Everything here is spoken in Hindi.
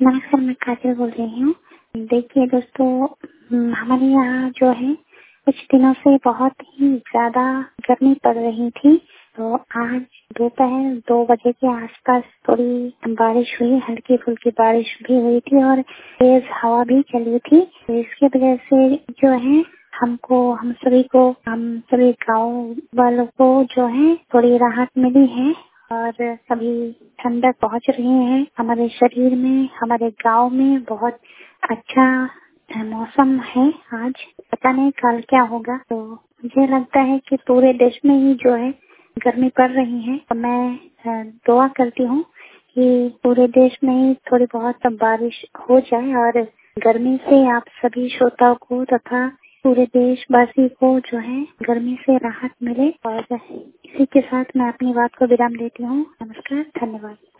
नमस्कार, मैं काजल बोल रही हूँ। देखिए दोस्तों, हमारे यहाँ जो है कुछ दिनों से बहुत ही ज़्यादा गर्मी पड़ रही थी। तो आज दोपहर 2 बजे के आसपास थोड़ी बारिश हुई, हल्की फुल्की बारिश भी हुई थी और तेज हवा भी चली थी। तो इसकी वजह से जो है हम सभी गाँव वालों को जो है थोड़ी राहत मिली है और सभी ठंडक पहुंच रही है हमारे शरीर में। हमारे गांव में बहुत अच्छा मौसम है। आज पता नहीं कल क्या होगा। तो मुझे लगता है कि पूरे देश में ही जो है गर्मी पड़ रही है। तो मैं दुआ करती हूँ कि पूरे देश में ही थोड़ी बहुत बारिश हो जाए और गर्मी से आप सभी श्रोताओं को तथा पूरे देशवासी को जो है गर्मी से राहत मिले। और इसी के साथ मैं अपनी बात को विराम देती हूँ। नमस्कार, धन्यवाद।